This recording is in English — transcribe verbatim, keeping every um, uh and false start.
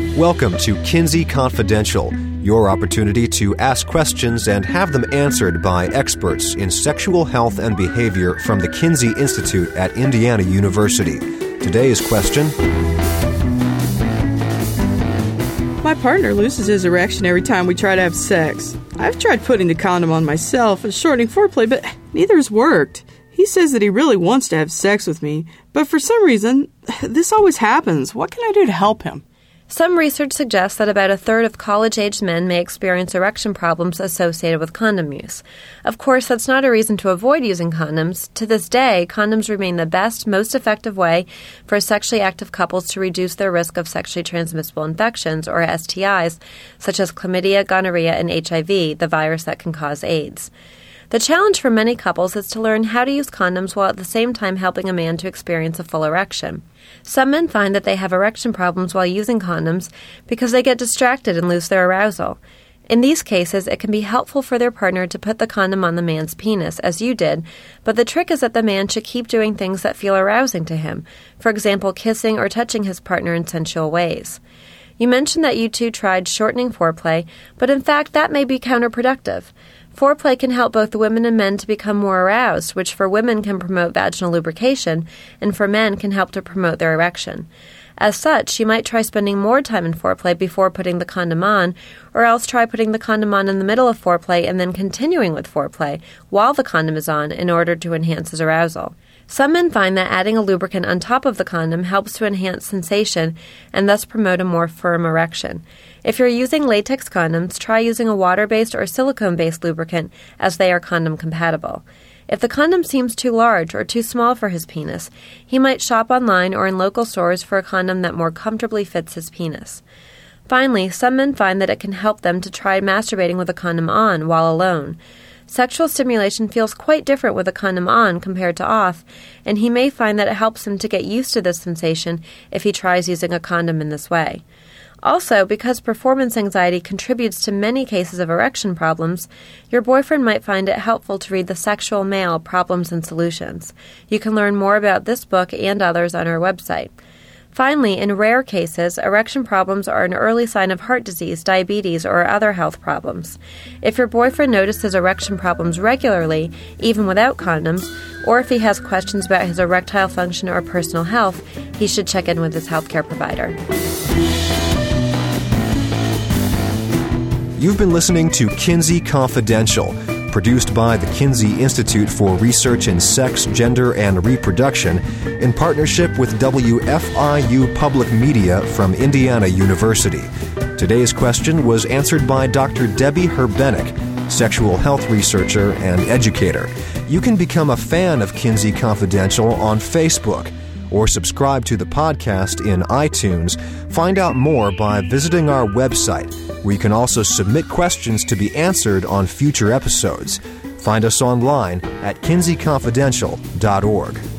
Welcome to Kinsey Confidential, your opportunity to ask questions and have them answered by experts in sexual health and behavior from the Kinsey Institute at Indiana University. Today's question: my partner loses his erection every time we try to have sex. I've tried putting the condom on myself and shortening foreplay, but neither has worked. He says that he really wants to have sex with me, but for some reason, this always happens. What can I do to help him? Some research suggests that about a third of college-aged men may experience erection problems associated with condom use. Of course, that's not a reason to avoid using condoms. To this day, condoms remain the best, most effective way for sexually active couples to reduce their risk of sexually transmissible infections, or S T Is, such as chlamydia, gonorrhea, and H I V, the virus that can cause AIDS. The challenge for many couples is to learn how to use condoms while at the same time helping a man to experience a full erection. Some men find that they have erection problems while using condoms because they get distracted and lose their arousal. In these cases, it can be helpful for their partner to put the condom on the man's penis, as you did, but the trick is that the man should keep doing things that feel arousing to him, for example, kissing or touching his partner in sensual ways. You mentioned that you two tried shortening foreplay, but in fact that may be counterproductive. Foreplay can help both the women and men to become more aroused, which for women can promote vaginal lubrication, and for men can help to promote their erection. As such, you might try spending more time in foreplay before putting the condom on, or else try putting the condom on in the middle of foreplay and then continuing with foreplay while the condom is on in order to enhance his arousal. Some men find that adding a lubricant on top of the condom helps to enhance sensation and thus promote a more firm erection. If you're using latex condoms, try using a water-based or silicone-based lubricant, as they are condom compatible. If the condom seems too large or too small for his penis, he might shop online or in local stores for a condom that more comfortably fits his penis. Finally, some men find that it can help them to try masturbating with a condom on while alone. Sexual stimulation feels quite different with a condom on compared to off, and he may find that it helps him to get used to this sensation if he tries using a condom in this way. Also, because performance anxiety contributes to many cases of erection problems, your boyfriend might find it helpful to read The Sexual Male: Problems and Solutions. You can learn more about this book and others on our website. Finally, in rare cases, erection problems are an early sign of heart disease, diabetes, or other health problems. If your boyfriend notices erection problems regularly, even without condoms, or if he has questions about his erectile function or personal health, he should check in with his healthcare provider. You've been listening to Kinsey Confidential, produced by the Kinsey Institute for Research in Sex, Gender, and Reproduction in partnership with W F I U Public Media from Indiana University. Today's question was answered by Doctor Debbie Herbenick, sexual health researcher and educator. You can become a fan of Kinsey Confidential on Facebook or subscribe to the podcast in iTunes. Find out more by visiting our website, where you can also submit questions to be answered on future episodes. Find us online at kinsey confidential dot org.